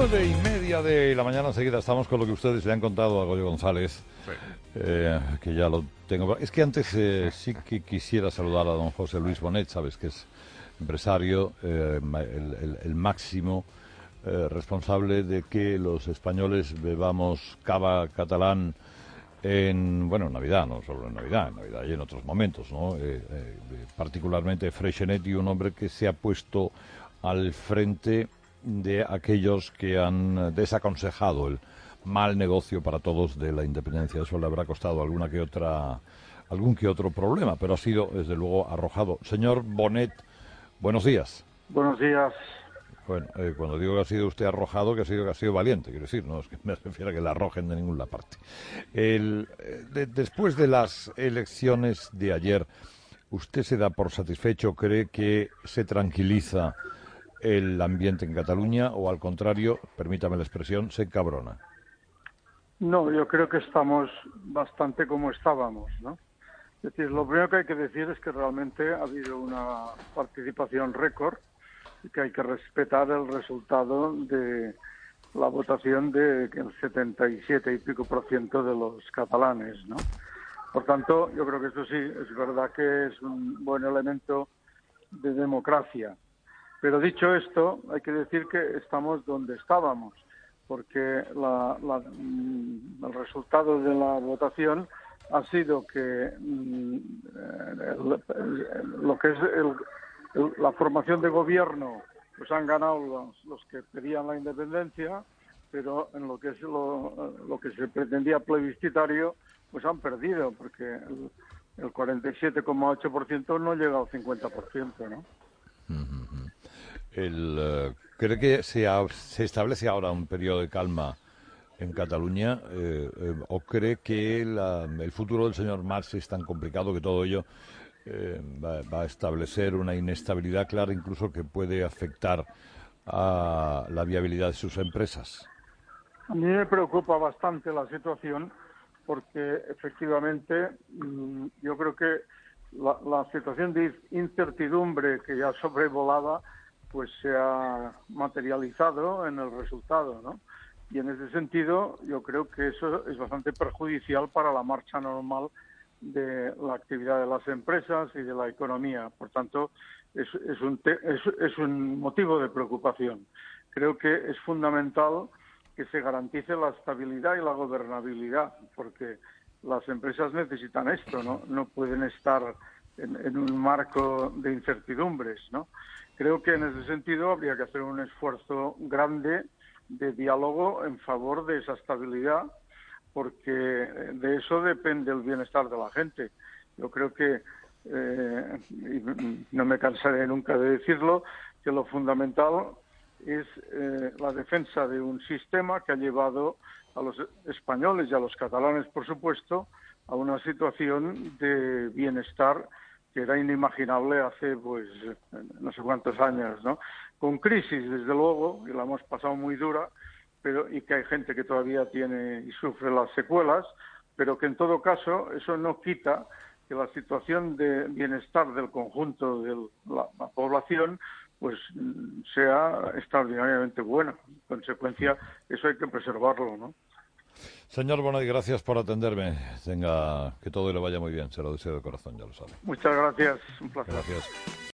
9:30 de la mañana, enseguida estamos con lo que ustedes le han contado a Goyo González, Sí. que ya lo tengo. Es que antes sí que quisiera saludar a don José Luis Bonet, sabes que es empresario, el máximo responsable de que los españoles bebamos cava catalán en Navidad, no solo en Navidad y en otros momentos, ¿no? Particularmente Freixenet, y un hombre que se ha puesto al frente de aquellos que han desaconsejado el mal negocio para todos de la independencia. Eso le habrá costado algún que otro problema, pero ha sido, desde luego, arrojado. Señor Bonet, buenos días. Buenos días. Bueno, cuando digo que ha sido usted arrojado, que ha sido valiente, quiero decir, no es que me refiero a que le arrojen de ninguna parte. Después de las elecciones de ayer, ¿usted se da por satisfecho? ¿Cree que se tranquiliza el ambiente en Cataluña o, al contrario, permítame la expresión, se encabrona? No, yo creo que estamos bastante como estábamos, ¿no? Es decir, lo primero que hay que decir es que realmente ha habido una participación récord y que hay que respetar el resultado de la votación de que el 77 y pico % de los catalanes, ¿no? Por tanto, yo creo que eso sí, es verdad que es un buen elemento de democracia. Pero dicho esto, hay que decir que estamos donde estábamos, porque el resultado de la votación ha sido que lo que es la formación de gobierno, pues han ganado los que pedían la independencia, pero en lo que es lo que se pretendía plebiscitario, pues han perdido, porque el 47,8% no llega al 50%, ¿no? ¿Cree que se establece ahora un periodo de calma en Cataluña, o cree que el futuro del señor Mas es tan complicado que todo ello va a establecer una inestabilidad clara, incluso que puede afectar a la viabilidad de sus empresas? A mí me preocupa bastante la situación porque efectivamente yo creo que la situación de incertidumbre que ya sobrevolaba pues se ha materializado en el resultado, ¿no? Y en ese sentido yo creo que eso es bastante perjudicial para la marcha normal de la actividad de las empresas y de la economía. Por tanto, es un motivo de preocupación. Creo que es fundamental que se garantice la estabilidad y la gobernabilidad, porque las empresas necesitan esto, ¿no? No pueden estar en un marco de incertidumbres, ¿no? Creo que en ese sentido habría que hacer un esfuerzo grande de diálogo en favor de esa estabilidad, porque de eso depende el bienestar de la gente. Yo creo que, y no me cansaré nunca de decirlo, que lo fundamental es la defensa de un sistema que ha llevado a los españoles y a los catalanes, por supuesto, a una situación de bienestar que era inimaginable hace, pues, no sé cuántos años, ¿no? Con crisis, desde luego, y la hemos pasado muy dura, y que hay gente que todavía tiene y sufre las secuelas, pero que en todo caso eso no quita que la situación de bienestar del conjunto de la población pues sea extraordinariamente buena. En consecuencia, eso hay que preservarlo, ¿no? Señor Bonet, gracias por atenderme. Que todo le vaya muy bien. Se lo deseo de corazón, ya lo sabe. Muchas gracias. Un placer. Gracias.